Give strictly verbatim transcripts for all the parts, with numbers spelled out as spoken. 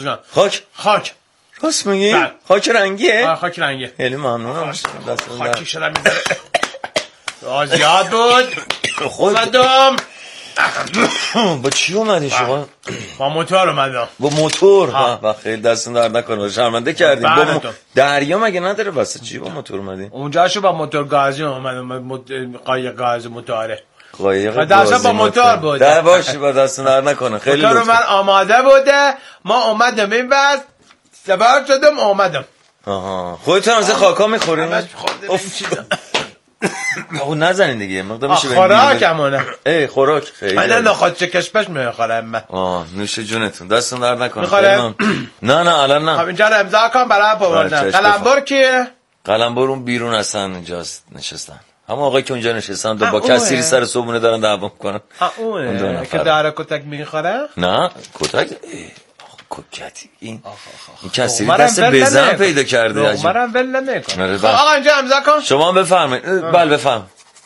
خاک خاک راست میگی؟ خاک رنگیه؟ آه خاک رنگیه. خیلی ممنونم. خاکی شدم میذاره زیاد بود. اومدم. با چی اومدی شما؟ با موتور اومدم. با موتور؟ با خیلی دستون درد نکنه، شرمنده کردیم. با م... دریا مگه نداره واسه چی با موتور اومدی؟ اونجاشو با موتور گازی اومدم، قایق گاز موتوره. قایق گاز با موتور بود. ده باشی با دستون درد نکنه. خیلی موتور من آماده بوده، ما اومدم این بس سوار شدم اومدم. آها خودتون از خاکا میخورین؟ اون نزنین دیگه مقدار میشه خوراکمونه. ای خوراک خیلی من نخواد چکشپش میخورم من. آه نوش جونتون دستون درد نکنه. میخورم؟ نه نه الان نه. خب اینجا رو امضا کن برای پروردن. قلمبر کیه؟ قلمبر اون بیرون هستن اینجاست نشستن. همون آقایی که اونجا نشستن دو با کسری سر صبحونه دارن دعوا میکنن. ها اونه که داره کتک میخوره؟ نه کتک کوکتی این این کسی دست بزن پیدا کرده عجیب. منم ول نمیکنم. خب آقا اینجا امضا کن. شما بفرمایید. بله بفرم.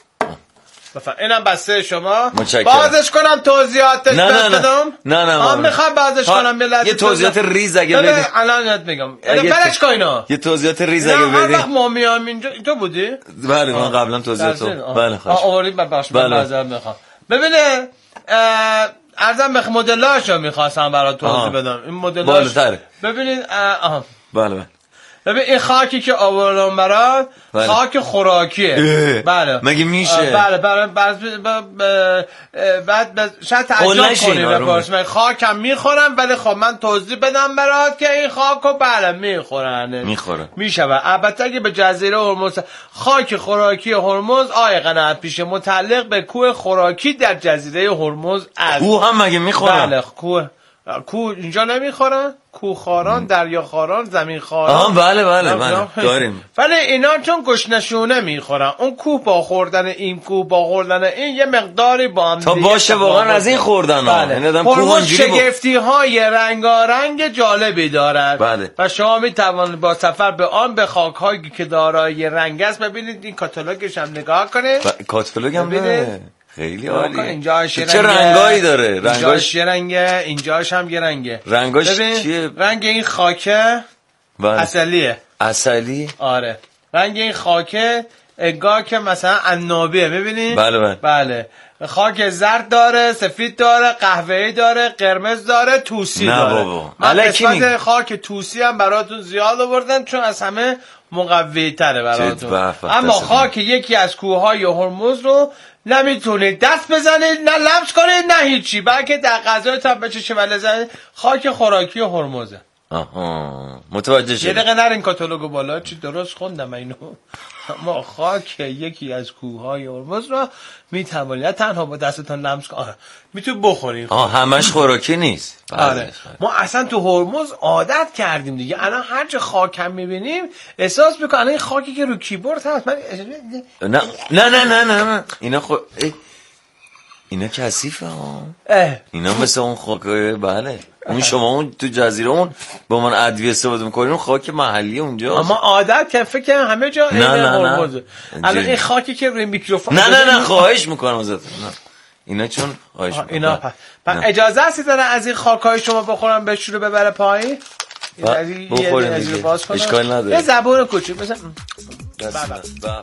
بفرم. اینم بسته شما. متشکرم. بازش کنم توضیحاتش بدم؟ نه نه نه. میخوام بازش کنم بلد. یه توضیحات ریز اگه بدی. الان یاد میگم. برش کن اینا. یه توضیحات ریز اگه بدی. نه ما میام اینجا تو بودی؟ بله من قبلا توضیحاتو. بله خواهش. آوری ببخش من معذرت میخوام. ببینه ارزم به مدلاشو میخواستم برات توضیح بدم. این مدلاش ببینید آها بله بله ببین این خاکی که آوردم برات بله. خاک خوراکیه. بله مگه میشه؟ بله بله بعد بعد شاید تعجب کنی بپرس من خاکم میخورم ولی خب من توضیح بدم برات که این خاکو بله میخورن میخورن میشوه. البته اگه به جزیره هرمز خاک خوراکی هرمز آی قناعت پیشه متعلق به کوه خوراکی در جزیره هرمز است. کوه هم مگه میخورن؟ بله کوه کوه اینجا نمیخورن؟ کوهخواران، دریاخواران، زمینخواران. آها بله بله بله داریم. ولی اینا چون گشنشونه میخورن. اون کوه با خوردن این کوه با خوردن این یه مقداری با هم تا باشه واقعا از این خوردن ها. بله. هرمز شگفتی های رنگارنگ جالبی دارد. بله. و شما میتوانید با سفر به آن به خاک هایی که دارای رنگ است ببینید. این کاتالوگش هم نگاه کنید. کاتالوگ هم نه. خیلی عالیه. اینجاش چه رنگایی داره؟ رنگاش یه رنگه، اینجاش هم یه رنگه. رنگاش چیه؟ رنگ این خاکه اصلیه. اصلی؟ آره. رنگ این خاکه انگار که مثلا عنابیه می‌بینی؟ بله بله. بله. خاک زرد داره، سفید داره، قهوه‌ای داره، قرمز داره، توسی نه داره. بابا. من قسمت خاک توسی هم براتون زیاد آوردن چون از همه مقوی تره براتون. اما خاک یکی از کوههای هرمز رو نمیتونید دست بزنید نه لمس کنید نه هیچی بلکه در غذایتون بچشه و لذت. خاک خوراکی هرمزه. آها متوجه شدم. یه دقیقه نرین کاتالوگو بالا چی درست خوندم اینو. ما خاک یکی از کوههای هرمز رو میتوانید تنها با دستتون لمس کنید میتونید بخورید. آه همش خوراکی نیست. آره. ما اصلا تو هرمز عادت کردیم دیگه. الان هر چه خاک هم میبینیم احساس میکنم الان این خاکی که رو کیبورد هست من نه نه نه نه نه, نه. اینا خو اینا کثیفه ها. اینا مثل اون خاک بله. اون شما اون تو جزیره اون با من ادویه استفاده می‌کنین اون خاک محلی اونجا. اما عادت که فکر کنم همه جا این هرمز. الان این خاکی که روی میکروفون نه نه نه خواهش میکنم ازتون. نه اینا چون خواهش میکنم. اینا پس اجازه هست دارن از این خاکای شما بخورم به شروع ببره پایین؟ بخورین دیگه. اشکال نداره. یه زبون کوچیک مثلا بابا.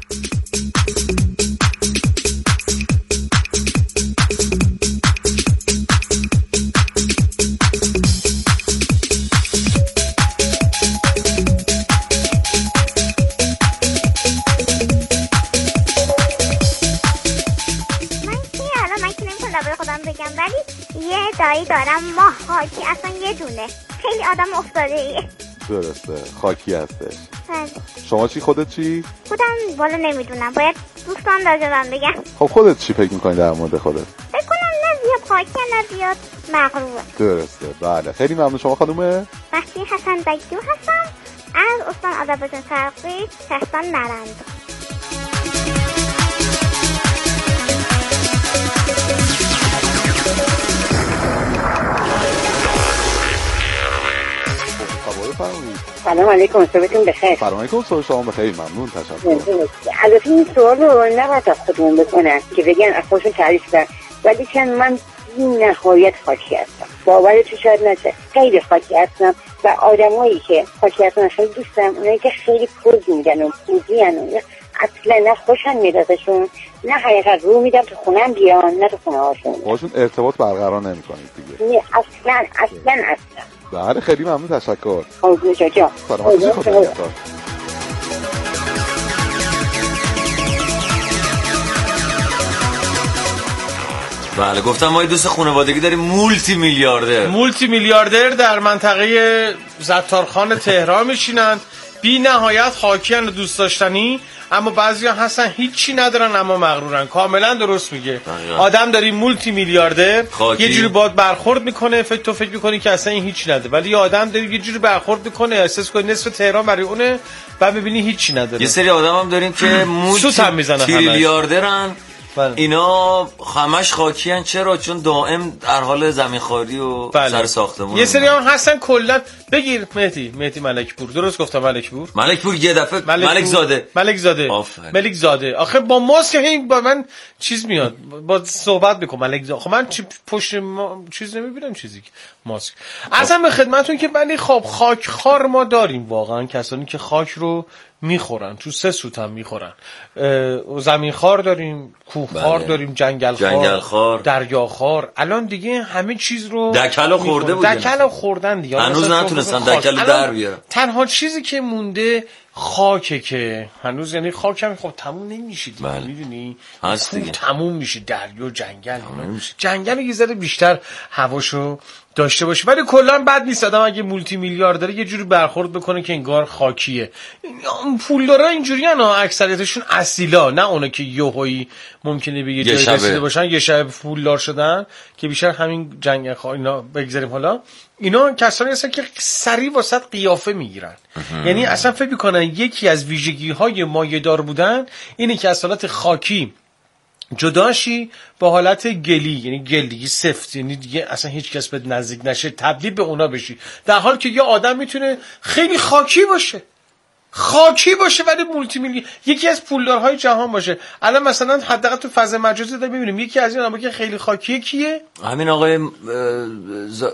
ولی یه دایی دارم ماه خاکی اصلا یه دونه خیلی آدم افتاده ایه. درسته خاکی هستش. شما چی خودت چی؟ خودم والا نمیدونم باید دوستان راجبم بگم. خب خودت چی فکر میکنی در مورد خودت؟ فکر کنم نه زیاد خاکی نه زیاد مغروبه. درسته بله خیلی ممنون. شما خانومه؟ وقتی حسن بگیو هستم از استان آذربایجان شرقی شهرستان نرند. سلام علیکم صبحتون بخیر. سلام علیکم صبح شما بخیر ممنون تشکر. البته این سوال رو نباید از خودمون بکنن که بگن از خودشون تعریف کنن ولی چون من نهایت خاکی هستم. باورت شاید نشه، خیلی خاکی هستم و آدمایی که خاکی هستن خیلی دوستم، اونایی که خیلی پوز میدن و پوزی هن اصلا نه خوشم میاد ازشون، نه حقیقت رو میدم تو خونم بیان، نه تو خونه هاشون باشون ارتباط برقرار نمیکنید دیگه؟ نه اصلا اصلا اصلا. بله خیلی ممنون، تشکر. خب جا سلامتی خدا نگهدار. بله گفتم ما یه دوست خانوادگی داریم مولتی میلیاردر مولتی میلیاردر در منطقه ستارخان تهران میشینند، بی نهایت خاکیان و دوست داشتنی، اما بعضیا هستن هیچی ندارن اما مغرورن. کاملا درست میگه. آدم داری مولتی میلیاردر خاکی. یه جوری باهات برخورد میکنه، فکر تو فکر میکنی که اصلا این هیچی نداره، ولی یه آدم داری یه جوری برخورد میکنه احساس کنی نصف تهران برای اونه و ببینی هیچی نداره. یه سری آدم هم داریم که مولتی میلیاردرن، اینا همش خاکی هن. چرا؟ چون دائم در حال زمینخواری و بله. سر ساختمون. یه سری هم هستن کلا بگیر مهدی مهدی ملکپور، درست گفتم ملکپور ملکپور یه دفعه ملک, ملک زاده ملک زاده آفره. ملک زاده آخه با ماسک این با من چیز میاد با صحبت میکنم ملک زاده. خب من چی پشت ما... چیز نمیبینم چیزی ماسک اصلا به خدمتتون که ولی خب خاک خار ما داریم واقعا، کسانی که خاک رو میخورن، تو سه سوت هم میخورن. زمین خار داریم، کوه خار بله. داریم، جنگل خار، جنگل خار، دریا خار. الان دیگه همه چیز رو دکلو خورده بودن، دکلو خوردن دیگه، هنوز نتونستن دکلو در بیارن. تنها چیزی که مونده خاکه که هنوز، یعنی خاک هم خب تموم نمیشه دیگه بله. میدونی هست دیگه تموم میشه، دریا جنگل جنگل یه ذره بیشتر هواشو داشته باشه، ولی کلا بد نیست آدم اگه مولتی میلیارد داره یه جوری برخورد بکنه که انگار خاکیه. پولدارا اینجوریانا اکثریتشون اصیلا، نه اونا که یهویی ممکنه به یه جایی رسیده باشن یه شب پولدار شدن، که بیشتر همین جنگ خا اینا بگذاریم. حالا اینا کسانی هستن که سریع واسط قیافه میگیرن، یعنی اصلا فکر میکنن یکی از ویژگی‌های مایه‌دار بودن اینه که از حالت خاکی جداشی با حالت گلی، یعنی گل دیگه سفت، یعنی دیگه اصلا هیچ کس بهت نزدیک نشه، تبدیل به اونا بشی، در حالی که یه آدم میتونه خیلی خاکی باشه خاکی باشه ولی مولتی میلیون، یکی از پولدارهای جهان باشه. الان مثلا حداقل تو فضای مجازی داریم میبینیم یکی از این آدم‌ها که خیلی خاکیه کیه؟ همین آقای زا...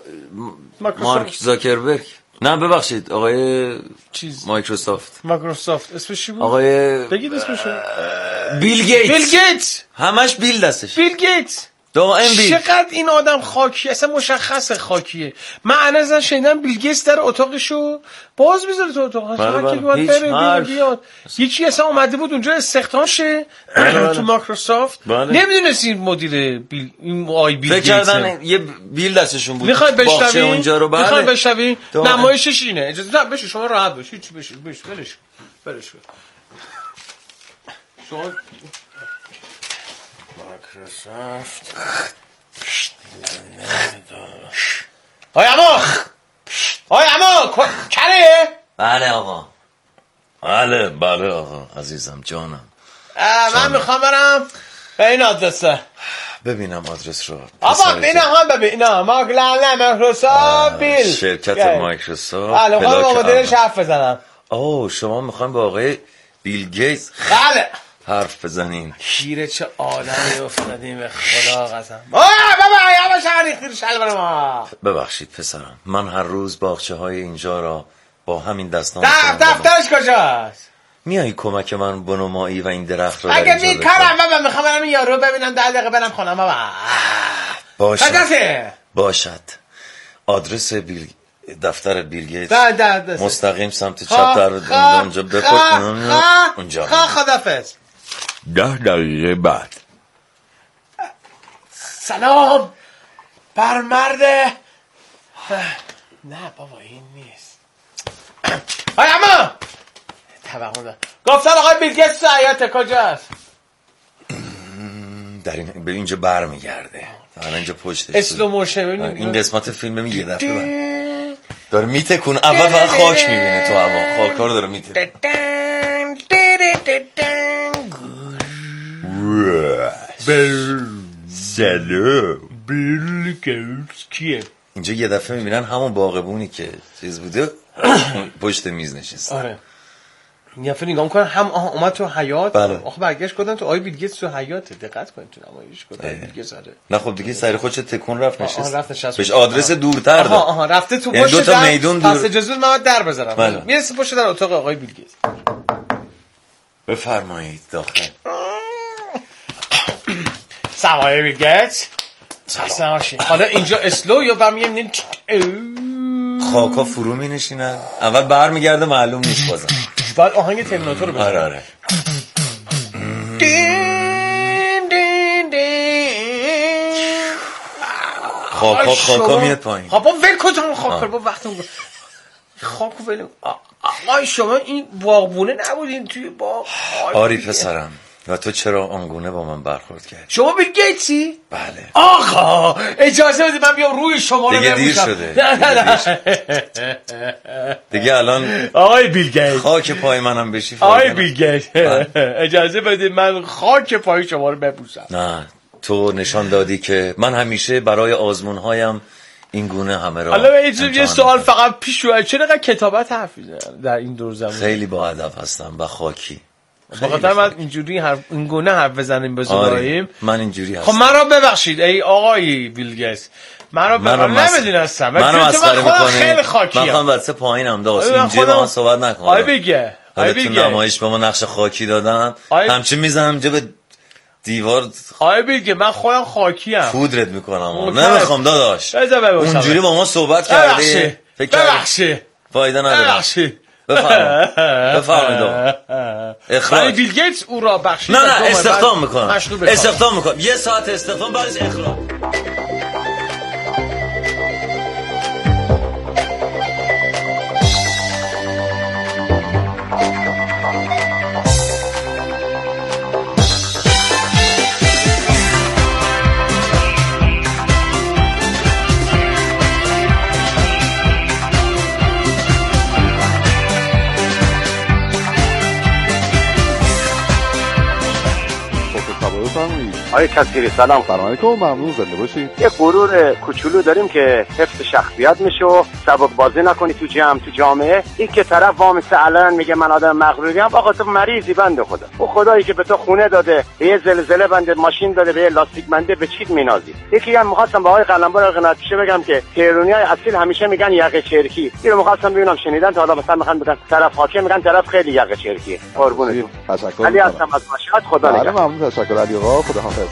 مارک زاکربرگ، نه ببخشید آقای چیز مایکروسافت مایکروسافت اسمش چی بود؟ آقای بگید اسمشو. بیل گیتس. بیل گیتس همش بیل دستش. بیل گیتس دائم بیل. چقدر این آدم خاکی، اصلا مشخصه خاکیه. من انا شنیدم بیل گیتس در اتاقشو باز میذاره تو اتاقش، هر کی بیاد بره بیاد. یکی اصلا اومده بود اونجا استخدام شه تو مایکروسافت، نمیدونست این مدیر بیل این آی بیل گیتس، فکر کردن یه بیل دستشون بود. میخوای بشنوی اونجا رو بعد میخوای بشنوی نمایشش اینه. اجازه نه بشه شما راحت باشید، چی بشه بشه ولش ولش شما مایکروسافت. آی اما آی اما کره. بله آقا بله بله آقا عزیزم جانم. من میخوام برم به این آدرسه ببینم آدرس رو. آبا ببینم هم ببینم مایکروسافت بیل شرکت مایکروسافت. بله میخوام با مدیرش حرف بزنم. اوه شما میخوایم با آقای بیل گیتس بله حرف بزنین؟ شیره چه آدمی افتادیم به خدا قسم. آه بابا یواش ریختی شلوار ما. ببخشید پسرم، من هر روز باغچه های اینجا را با همین دستان دفتر دفترش کجاست؟ میای کمک من بنمایی و این درخت رو در اگه اینجا بکنم؟ میکارم بابا میخوام برم این یارو ببینم ده دقیقه برم خونم بابا. باشد باشد. آدرس بیل دفتر بیل گیتس مستقیم سمت چپ در اونجا بپر اونجا. خدافظ. ده دقیقه بعد. سلام بر مرد. نه بابا این نیست. آی اما توقع دارم گفتن آقای بیل گیتس حیات کجاست؟ در این به اینجا بر میگرده در اینجا پشتش اسلو موشن. این قسمت فیلم یه دفعه بر داره میتکون اول فقط خاک میبینه تو هوا، خاکا رو داره میتکون. سلام بیل گیتس کیه؟ اینجا یه دفعه میبینن همون باغبونی که چیز بوده پشت میز نشسته. آره یه فیلم نگاه میکنن هم آها اومد تو حیات. بله. آخه برگشت گفتن تو آی بیل گیتس تو حیاته، دقت کنید تو نمایش گفتن بیل گیتس آره. نه خب دیگه سر خودش تکون رفت نشست. آها رفت نشست. بهش آدرس دورتر داد. آها آها رفته تو یعنی پشت دو تا میدون دور. پس اجازه من در بزنم. بله. میرسه پشت در اتاق آقای بیل گیتس. بفرمایید داخل. سلام بیل گیتس. سلام. حالا اینجا اسلو یا برمیگردیم خاکا فرو می نشینن. اول برمیگرده معلوم نیست بازم. بعد آهنگ ترمیناتور رو بزنم. آره آره. خاکا خاکا میاد پایین. خب ول کن خاکا با وقتم خاکو ول. آقای شما این باغبونه نبودین توی باغ؟ آری پسرم. و تو چرا آنگونه با من برخورد کردی؟ شما بیل گیتسی؟ بله. آقا اجازه بدید من بیام روی شما رو دیگه دیر شده. نه نه نه. دیگه الان آقای بیل گیتس خاک پای منم بشی. آقای بیل گیتس اجازه بدید من خاک پای شما رو ببوسم. نه تو نشان دادی که من همیشه برای آزمون‌هایم این گونه همه را. حالا یه سوال فقط پیش رو چرا اینقدر کتابت حرف در این دور زمان؟ خیلی با ادب هستم و خاکی. بخاطر من اینجوری حرف این گونه حرف بزنیم به زبانیم. من اینجوری هستم. خب من را ببخشید ای آقای بیل گیتس. من را ببخشید نمیدونستم. من رو مسخره می‌کنی. خیلی خاکی ام. من خودم واسه پایینم داست. اینجوری با من صحبت نکن. آی بگه. آی بگه. تو نمایش به ما نقش خاکی دادن. همچین میزنم اینجا به دیوار. آی بگه من خودم خاکی ام. پودرت میکنم. نمیخوام داداش. اونجوری با ما صحبت کردی. ببخشید. فایده نداره. ببخشید. بفرمایید. بفرمایید. اخراج. بیل گیتس او را بخشید. نه نه استخدام میکنم. استخدام میکنم. یه ساعت استخدام بعدش اخراج. آقای کثیری سلام. سلام علیکم. ممنون. زنده باشید. یه غرور کوچولو داریم که حفظ شخصیت میشه و سبک بازی نکنی تو جمع تو جامعه. این که طرف وامسته علن میگه من آدم مغروری ام. آقا تو مریضی بنده خدا. او خدایی که به تو خونه داده، به یه زلزله بنده ماشین داده، به یه لاستیک بنده، به چیت مینازی؟ یکی هم می‌خواستم با آقای قلمبر قناعت بشه بگم که تهرانیای اصیل همیشه میگن یقه چرکی. اینو می‌خواستم ببینم شنیدن تا حالا مثلا میخوان بگن طرف حاکم میگن طرف خیلی یقه چرکیه. قربونتون. تشکر. علی هستم از مشهد. خدا نگهدار. ممنون. تشکر علی آقا. خدا حافظ.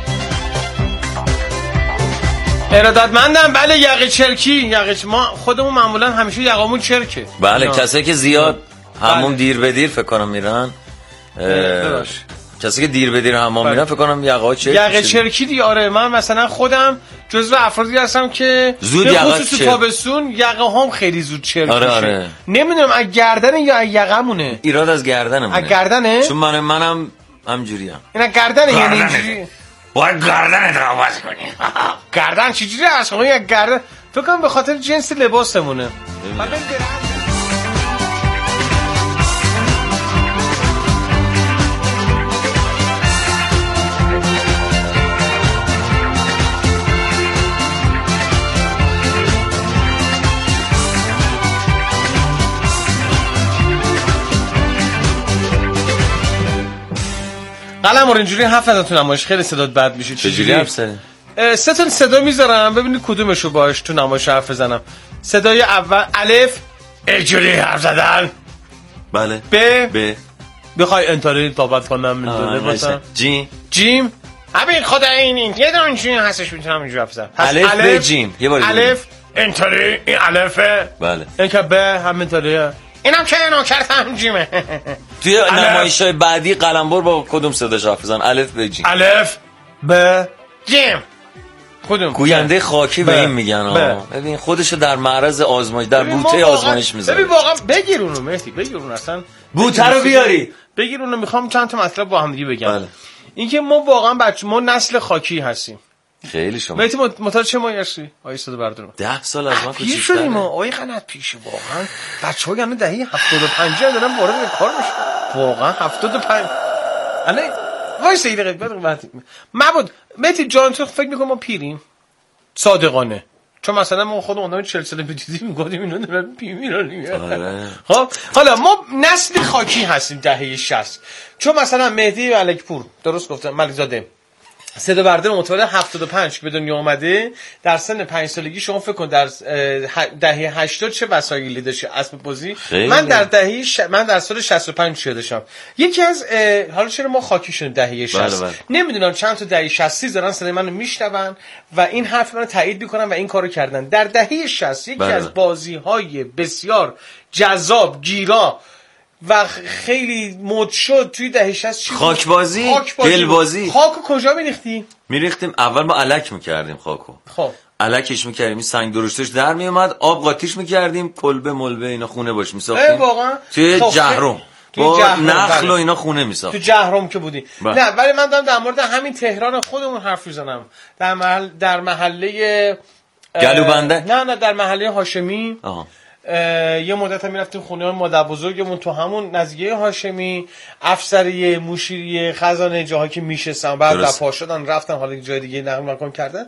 ارادتمندم. بله یقه چرکی. یقه ما خودمون معمولا همیشه یقامون چرکه. بله کسایی که زیاد همون دیر به دیر فکر کنم میرن. کسی که دیر به دیر حمام میرن فکر کنم یقه چرکی. یقه چرکی دی. آره من مثلا خودم جزو افرادی هستم که زود یقه خصوص تابستون یقه هم خیلی زود چرک آره میشه. آره. نمیدونم از گردن یا از یقمونه. ایراد از گردنمونه. از گردنه؟ چون من منم همجوری ام. اینا گردنه یعنی اینجوری. باید گردنت رو آواز کنی. گردن چجوری هست؟ خب یک گردن فکر کنم به خاطر جنس لباسمونه. قلم رو اینجوری حرف نزن نمایش خیلی صدات بد میشه. چجوری حرف زنی؟ سه تا صدا میذارم ببینید کدومشو باش تو نمایش حرف بزنم. صدای اول الف اینجوری حرف زدن. بله. ب ب بخوای انتاری طابت کنم میذاره مثلا جیم جیم. همین خدا این این یه دونه چیزی هستش میتونم اینجوری حرف بزنم. الف ب جیم. یه بار الف انتاری این الفه. بله. این که ب همینطوریه. اینم که نوکرتم جیمه. توی نمایش‌های بعدی قلمبر با کدوم صداش حرف بزن؟ الف ب جیم. الف ب جیم. کدوم؟ گوینده خاکی به این میگن ها. ببین خودشو در معرض آزمایش در بوته آزمایش میذاره. ببین واقعا بگیر اونو مهدی بگیر اون اصلا بوته رو بیاری. بگیر اونو میخوام چند تا مطلب با هم دیگه بگم. بله. اینکه ما واقعا بچه ما نسل خاکی هستیم. خیلی شما مهدی متولد چه ماهی هستی؟ آیه صد بردارم. ده سال از ما کوچیک‌تره. پیش شدیم ما آیه قنات پیش واقعا. بچه‌ها یعنی دهه هفتاد و پنج دارن وارد کار میشن. واقعا هفتاد و پنج. الان وایس یه دقیقه بعد بعد. معبود مهدی جان تو فکر می‌کنم ما پیریم؟ صادقانه چون مثلا ما خودمون آدم چهل ساله دیدیم میگفتیم اینا دارن پی میرن. خب حالا ما نسل خاکی هستیم دهه شصت، چون مثلا مهدی ملکپور درست گفتم ملکزاده صدا برده متولد هفتاد و پنج که به دنیا اومده در سن پنج سالگی، شما فکر کن در دهه هشتاد چه وسایلی داشته اسب بازی. من در دهه ش... من در سال شصت و پنج چه داشتم. یکی از حالا چرا ما خاکی شدیم دهه شصت نمیدونم چند تا دهه شصت دارن صدای منو میشنون و این حرف منو تایید میکنن و این کارو کردن. در دهه شصت یکی بله. از بازی‌های بسیار جذاب گیرا و خیلی مد شد توی دهه شصت چی خاک بازی، گل بازی. خاکو کجا میریختی؟ میریختیم اول ما الک میکردیم خاکو. خب الکش میکردیم، سنگ درشتش در میومد، آب قاطیش میکردیم، کلبه ملبه اینا خونه باش میساختیم. واقعا توی جهرم با نخل و اینا خونه میساخت. تو جهرم که بودی. با. نه ولی من دارم در مورد همین تهران خودمون حرف میزنم. در محل در محله گلوبنده. نه نه در محله هاشمی. آها. یه مدت هم میرفتیم خونه مادر بزرگمون تو همون نزدیکی هاشمی، افسریه، مشیریه، خزانه، جاهایی که میشستم بعد در پا شدن رفتن حالا جای دیگه نقل مکان کردن.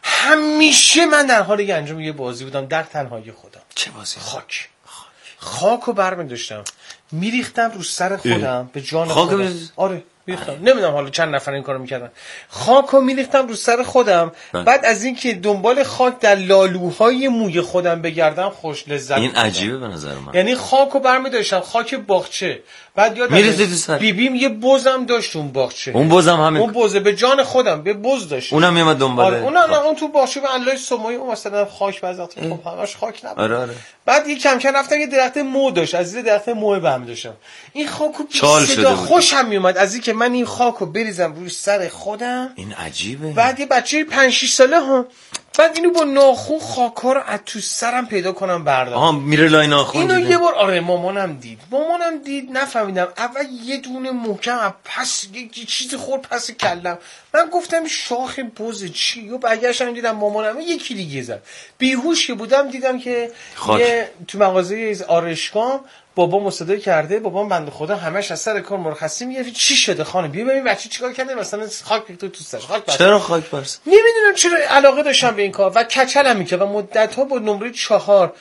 همیشه من در حال یه انجام یه بازی بودم در تنهایی خودم. چه بازی؟ خاک. خاکو برمی‌داشتم میریختم رو سر خودم به جان خاک خودم. آره میریختم. نمیدونم حالا چند نفر این کارو میکردن. خاکو میریختم رو سر خودم بله. بعد از اینکه دنبال خاک در لالوهای موی خودم بگردم خوش لذت. این عجیبه به نظر من. یعنی خاکو برمی‌داشتم خاک باغچه. بعد یادم بیبیم یه بزم داشت اون باغچه. اون بزم همین اون بزه به جان خودم به بز داشت. اونم میومد دنبال. آره اون نه اون تو باغچه به الله سموی اون مثلا خاک بزاط خب همش خاک نبود. آره آره. بعد یه کم کم رفتم یه درخت مو داشت، از زیر درخت مو بهم داشتم. این خاکو چال صدا خوشم میومد از اینکه من این خاکو بریزم روی سر خودم. این عجیبه. بعد یه بچه پنج شش ساله ها بعد اینو با ناخون خاکا رو از تو سرم پیدا کنم بردارم. آها میره لای ناخون. اینو دیده. یه بار آره مامانم دید. مامانم دید نفهمیدم. اول یه دونه محکم از پس یه چیزی خورد پس کلم. من گفتم شاخ بز چی؟ و برگشتم دیدم مامانم یکی دیگه زد. بیهوش که بودم دیدم که یه تو مغازه آرشگام بابا مصادره کرده. بابام بنده خدا همش از سر کار مرخصی میگه چی شده خانم بیا ببین بچه چیکار کرده مثلا خاک تو تو سر خاک بس. چرا خاک برس؟ نمیدونم چرا علاقه داشتم به این کار و کچلم میکرد و مدت ها با نمره چهار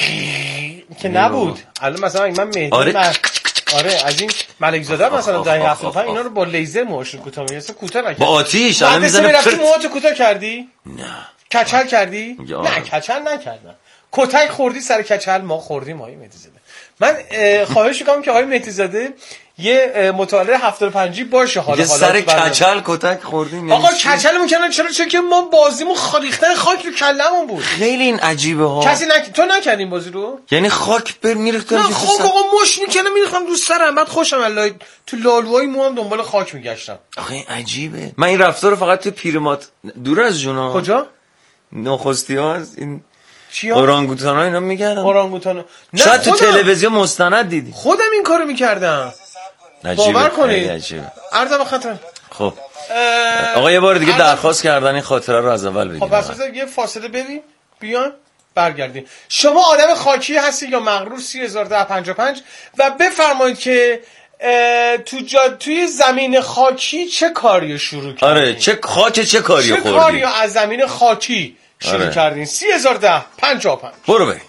که نبود. الان مثلا من مهدی آره. من آره از این ملکزاده مثلا دهه هفتاد و پنج اینا رو با لیزر موهاشون کوتاه می‌کردن کوتاه نکرد با آتیش الان میزنه رفتی موهاتو کوتاه کردی؟ نه کچل کردی؟ نه کچل نکردم. کتک خوردی سر کچل ما خوردیم آقای مهدی زاده. من خواهش می‌کنم که آقای مهدی زاده یه متولد هفتاد و پنج باشه حالا حالا سر کچل کتک خوردیم. آقا کچلمون کردن چرا چون که ما بازیمون خالیختن خاک رو کلمون بود. خیلی این عجیبه ها. کسی نک... تو نکردین بازی رو؟ یعنی خاک بر میریختن نه خاک آقا مش میکنه میریختم رو سرم بعد خوشم الله تو لالوهای موام دنبال خاک میگشتم. آخه این عجیبه. من این رفتار رو فقط تو پیرمات دور از جونا. کجا؟ نخستی ها از این چیا؟ اورانگوتانا اینا میگردن. اورانگوتانا. شاید تو تلویزیون مستند دیدی. خودم این کارو میکردم. باور کنید. عرضم خاطر. خب. آقا یه بار دیگه درخواست کردن این خاطره رو از اول بگیم. خب پس یه فاصله بریم بیان برگردیم. شما آدم خاکی هستی یا مغرور سی هزار و ده پنجاه و پنج و بفرمایید که تو جا توی زمین خاکی چه کاری شروع کردین؟ آره چه خاک چه کاری خوردی؟ چه کاری از زمین خاکی شروع آره. کردین؟ سی هزار و ده پنجاه و پنج. برو بریم.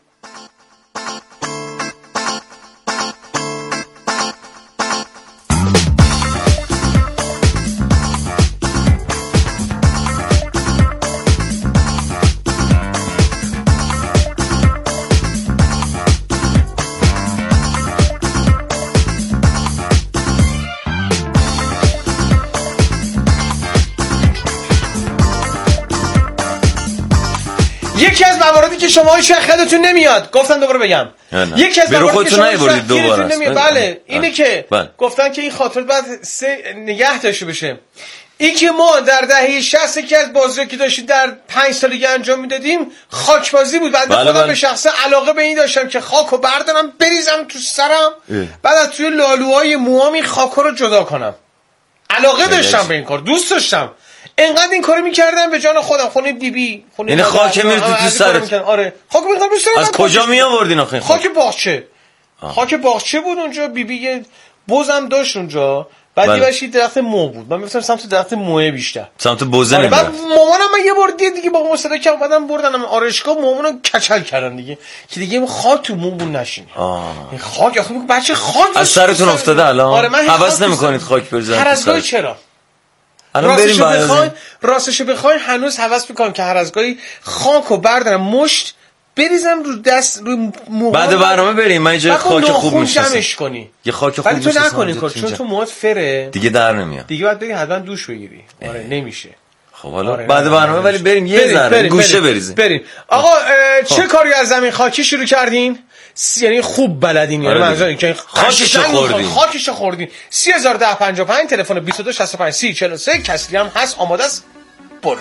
یکی از مواردی که شما هیچ خودتون نمیاد گفتن دوباره بگم یکی از مواردی که شما نمیبرید دوباره نمیاد بله اینه که گفتن که این خاطرات بعد سه نگه داشته بشه. این که ما در دهه شصت یکی از بازی‌ها که داشتیم در پنج سالگی انجام میدادیم خاک بازی بود. بعد خودم بله. به شخصه علاقه به این داشتم که خاکو بردارم بریزم تو سرم اه. بعد از توی لالوهای موام خاکو رو جدا کنم. علاقه داشتم به این کار دوست داشتم. انقدر این کارو میکردم به جان خودم. خونه بیبی خونه یعنی خاک میرفت تو سرت. آره خاک میخوام رو سرم. از کجا می آوردین آخه خاک باغچه؟ خاک باغچه بود اونجا. بیبی یه بزم داشت اونجا بعد یه باشی درخت مو بود، من می‌رفتم سمت درخت موه بیشتر، سمت بوزه آره. نمیرم. بعد مامانم من یه بار دید دیگه با ما صدا کردم، بعدم بردنم آرایشگاه، مامانو کچل کردن دیگه که دیگه خاک تو مومون نشینه. این خاک آخه بچه خاک از سرتون افتاده الان؟ آره من حواس نمی‌کنید خاک بریزن؟ هر از گاهی چرا؟ الان بریم بخواید راستش بخواید هنوز حواس می‌کنم که هر از گاهی خاکو بردارم مشت بریزم رو دست روی موها. بعد برنامه بریم من جای خاک خوب میشناسم. جمعش کنی. یه خاک خوب میشناسم. ولی تو نکنی کار چون تو موهات فره. دیگه در نمیاد. دیگه باید بری حتما دوش بگیری. آره نمیشه. خب حالا آره بعد برنامه ولی بریم یه ذره گوشه بریزیم. بریم. آقا چه کاری از زمین خاکی شروع کردین؟ یعنی خوب بلدین یعنی منظور اینکه خاکشو خوردین. خاکشو خوردین. سه هزار و ده پنجاه و پنج تلفن بیست و دو شصت و پنج سی چهل و سه کسری هم هست آماده است. برو.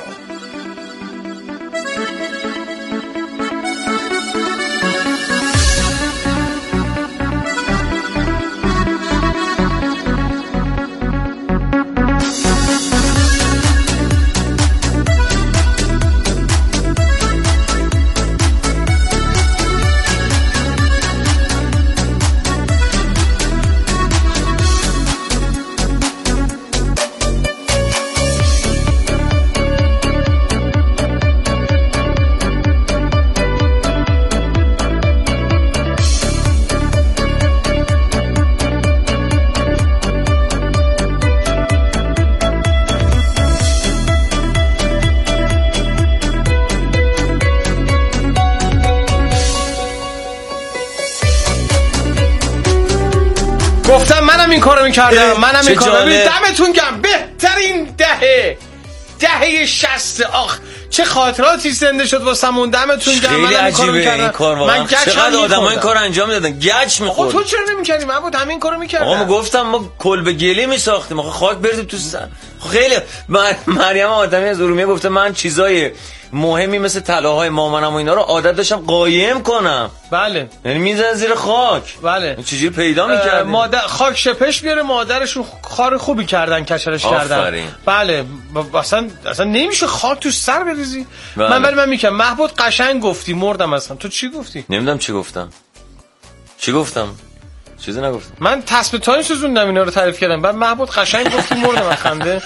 گفتم منم این کارو میکردم منم این کارو ببین دمتون گرم بهترین دهه دهه شصت آخ چه خاطراتی زنده شد واسمون دمتون گرم خیلی عجیبه این کار واقعا چقدر آدم‌ها این کارو انجام میدادن گچ می‌خورد تو چرا نمی‌کردی من بود همین کارو می‌کردم آقا ما گفتم ما کلبه گلی می‌ساختیم آخه خاک بریزیم تو سر خیلی مریم آدمی از ارومیه گفته من چیزای مهمی مثل طلاهای مامانم و اینا رو عادت داشتم قایم کنم بله یعنی میزنن زیر خاک بله چجوری پیدا می‌کردیم مادر خاک شپش بیاره مادرشون کار خوبی کردن کچلش کردن بله اصلا اصلا نمیشه خاک تو سر بریزی بله. من ولی من میگم محمود قشنگ گفتی مردم اصلا تو چی گفتی نمیدونم چی گفتم چی گفتم چیزی نگفتم من تسبیح تایم سوزوندم اینا رو تعریف کردم بعد محمود قشنگ گفتی مردم از خنده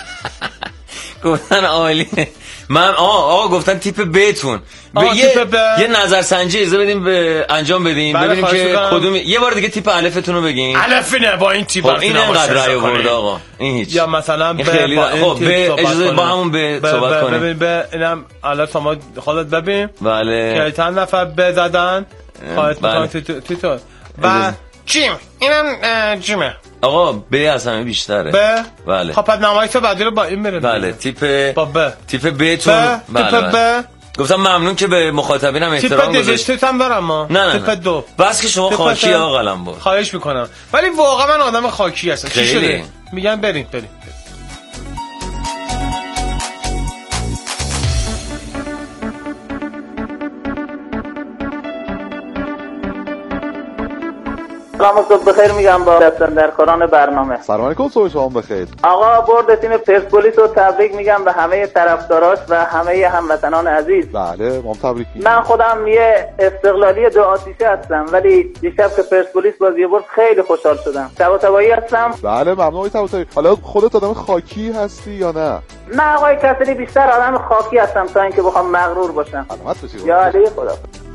گفتن عالیه من آه آه گفتن تیپ بهتون یه یه نظرسنجی اجازه بدیم به انجام بدیم ببینیم که کدوم یه بار دیگه تیپ الفتون رو بگین الف نه با این تیپ این انقدر رای آورد آقا این هیچ یا مثلا به خب به اجازه با همون به صحبت کنیم ببین به اینم الف شما خودت ببین بله که چند نفر بزدن خواهد میکنم تو تو و جیم اینم جیمه آقا به از همه بیشتره به بله خب پس نمایی تو بعدی رو با این میره بله تیپ با به تیپ بهتون بله به گفتم ممنون که به مخاطبینم احترام گذاشتید تیپ دیگه هم دارم نه نه تیپ دو بس که شما خاکی آقا قلمبر خواهش میکنم ولی واقعا من آدم خاکی هستم چی شده میگن بریم بریم سلام صبح بخیر میگم با دستن در کاران برنامه. سلام علیکم صبح شما بخیر. آقا برد تیم پرسپولیس رو تبریک میگم به همه طرفداراش و همه هموطنان عزیز. بله ما تبریک میگم. من خودم یه استقلالی دو آتیشه هستم ولی دیشب که پرسپولیس بازی برد خیلی خوشحال شدم. طباطبایی هستم. بله ممنون طباطبایی. حالا خودت آدم خاکی هستی یا نه؟ نه آقای کسری بیشتر آدم خاکی هستم تا اینکه بخوام مغرور باشم. سلامت باشی. یا علی خدا.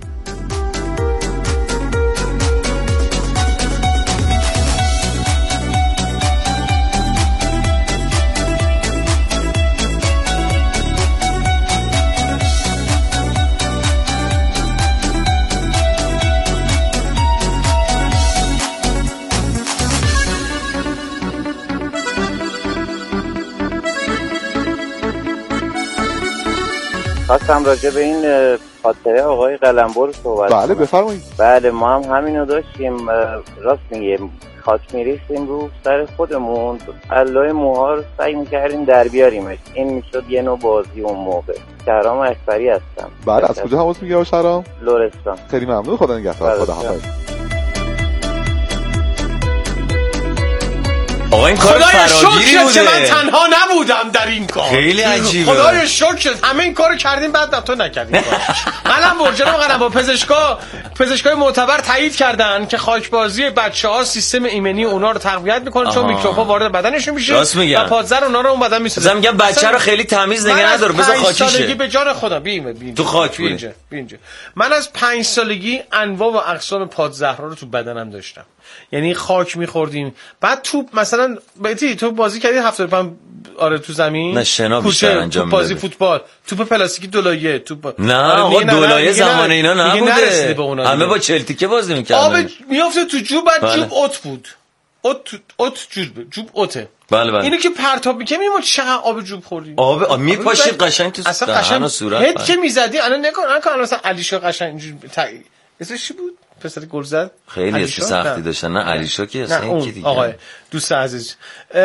خواستم راجع به این خاطره آقای قلمبر صحبت کنم. بله بفرمایید. بله ما هم همینو داشتیم راست میگیم خاک میریختیم رو سر خودمون علای موها رو سعی میکردیم در بیاریمش این میشد یه نوع بازی اون موقع. شهرام اکبری هستم. بله از کجا حواس میگیره شهرام؟ لرستان. خیلی ممنون خدا نگهدار خدا حافظ. آقا این کار فراگیری بوده. که من تنها نبودم در این کار. خیلی عجیبه. خدای شکر همه این کارو کردیم بعد تو نکردیم. منم برجرم قدم با پزشکا پزشکای معتبر تایید کردن که خاکبازی بچه‌ها سیستم ایمنی اونا رو تقویت میکنه چون میکروب‌ها وارد بدنشون میشه و پادزر اونا رو اون بدن میسازه. مثلا میگم بچه رو خیلی تمیز نگه ندار بذار خاکی شه. به جان خدا بیم بیم تو خاک اینجا اینجا. من از پنج سالگی انواع و اقسام پادزهرها رو تو بدنم داشتم. یعنی خاک می‌خوردیم بعد توپ مثلا بهتی تو بازی کردی هفتاد و پنج آره تو زمین نه شنا بیشتر انجام میدادی بازی فوتبال توپ پلاستیکی دولایه توپ نه آقا دولایه زمان اینا نبوده همه با چلتیکه بازی می‌کردن آب میافته تو جوب بعد جوب ات بود ات ات جوب جوب اوته بله بله اینو که پرتاب می‌کنی می‌بینی چقدر آب جوب خوردیم آب آب میپاشی قشنگ تو اصلا قشنگ صورت هد که میزدی الان نکن الان مثلا علیشا قشنگ اینجوری اسمش چی بود پسر گل زد خیلی اسم سختی داشتن نه علیشا که اصلا این کی دیگه آقا دوست عزیز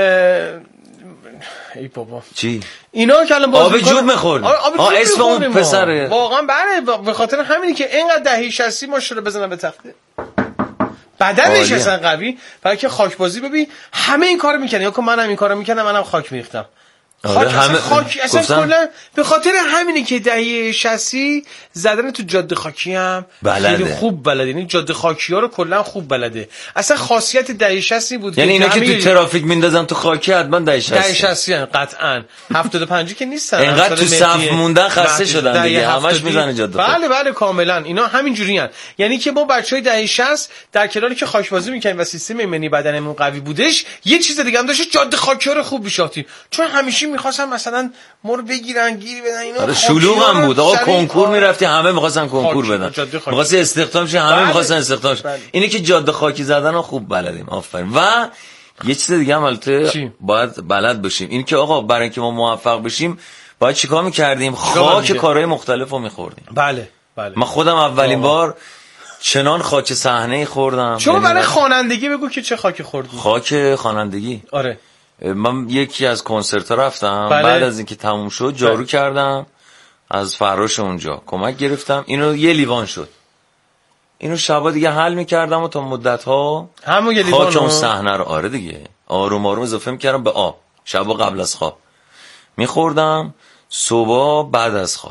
ای بابا چی اینا که الان آب جوب می‌خورد آ اسم اون پسر واقعا بله به خاطر همینی که اینقدر دهه شصت ما شده بزنن به تخته بدنش اصلا قوی برای که خاکبازی ببین همه این کارو میکنن یا که منم این کارو میکنم منم خاک میریختم خاک همه خاک اصلا کلا به خاطر همینی که دهه شصت زدن تو جاده خاکی هم خیلی خوب بلده یعنی جاده خاکی ها رو کلا خوب بلده اصلا خاصیت دهه شصت بود یعنی اینا که تو ترافیک میندازن تو خاکی حتما دهه شصت دهه شصت قطعا هفتاد و پنج که نیستن اینقدر تو صف موندن خسته شدن دیگه همش میزنه جاده خاکی بله بله کاملا اینا همین جوریان یعنی که ما بچهای دهه شصت در کناری که خاکبازی میکنیم و سیستم ایمنی بدنمون قوی بودش یه چیز دیگه هم داشت جاده خاکی ها رو خوب میشاختیم چون همیشه می‌خواستن مثلا ما رو بگیرن گیری بدن اینا آره شلوغ هم بود آقا کنکور میرفتی همه می‌خواستن کنکور بدن می‌خواستی استخدام شی همه می‌خواستن استخدام شی اینی که جاده خاکی زدن رو خوب بلدیم آفرین و یه چیز دیگه هم البته باید بلد باشیم این که آقا برای اینکه ما موفق بشیم باید چیکار می‌کردیم خاک کارهای مختلفو می‌خوردیم بله بله من خودم اولین بار چنان خاک صحنه خوردم شما برای خوانندگی بگو که چه خاکی خوردی خاک خوانندگی آره من یکی از کنسرت ها رفتم بله. بعد از اینکه تموم شد جارو بله. کردم از فراش اونجا کمک گرفتم اینو یه لیوان شد اینو شبا دیگه حل میکردم و تا مدت ها همون یه لیوان خاک اون صحنه رو آره دیگه آروم آروم اضافه میکردم به آب شبا قبل از خواب میخوردم صبح بعد از خواب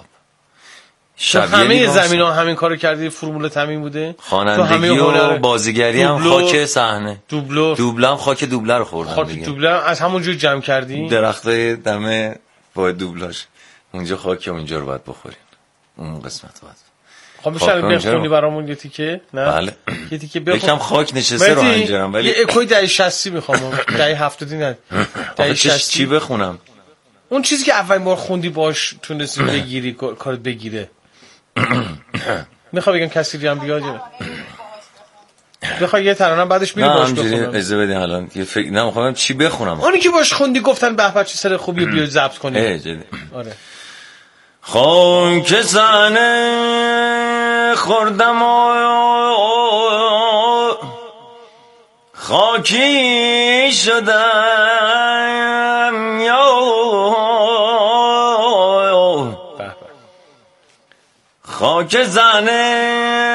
همه زمین ها همین کارو کردی فرمول تامین بوده خوانندگی و بازیگری هم خاک صحنه دوبلور دوبله هم خاک دوبله رو خوردم خاک دیگه دوبله از همونجوری جمع کردی درخت دمه با دوبلاش اونجا خاک اونجا رو باید بخورین اون قسمت باید خب میشه بخونی برامون یه تیکه نه بله یه تیکه بخون یکم خاک نشسته رو انجام ولی یه اکوی دهه شصت میخوام دهه هفتاد نه دهه شصت چی بخونم اون چیزی که اولین بار خوندی باش تونستی بگیری کارت بگیره میخوام بگم کسی هم بیاد بخوای یه ترانه بعدش میری باش بخونم اجازه بدین الان یه فکر نمیخوام چی بخونم اونی که باش خوندی گفتن به به چه سر خوبی بیاد ضبط کنی آره خاک صحنه خوردم و خاکی شدم یا خاک زنه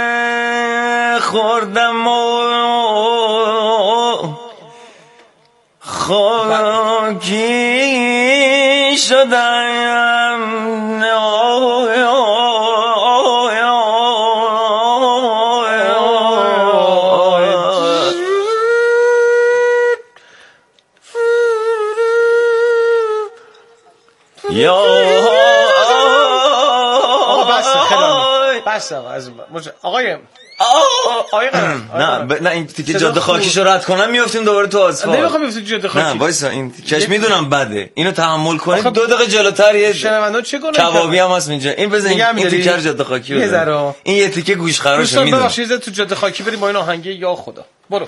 خوردم و خاکی شدم یا بس از آقای آقای نه نه این تیکه جاده خاکیشو رد کنم میافتیم دوباره تو آسفالت نمیخوام بیفتیم جاده خاکی نه وایسا این تیکش میدونم بده اینو تحمل کنید دو دقیقه جلوتر یه شنوندا چه کنه کبابی هم هست اینجا این بزن این تیکه جاده خاکی بزن این یه تیکه گوش خراش میدونم ببخشید تو جاده خاکی بریم با این آهنگ یا خدا برو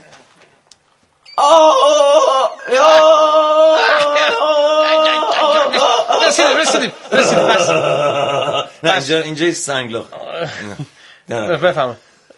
رسیدیم رسیدیم رسیدیم بس نه اینجا اینجا سنگلاخ بفهم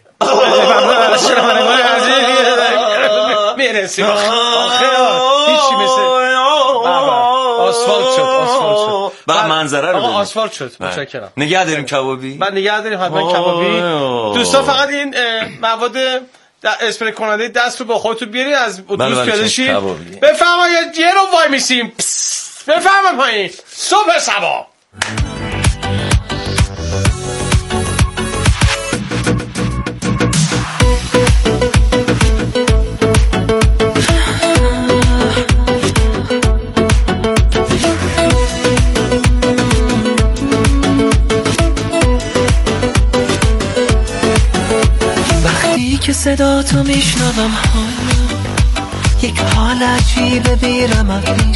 میرسیم آخه هیچی مثل آسفالت شد آسفالت شد بعد منظره رو آسفالت شد متشکرم نگه داریم کبابی بعد نگه داریم حتما کبابی دوستان فقط این مواد اسپری کننده دست رو با خودتون بیارین از اتوبوس پیاده شین. بفرمایید یه رو وای میسیم. بفرمایید پایین. صبح صبا. که صدا تو میشنوم حالا یک حال عجیبه بیرم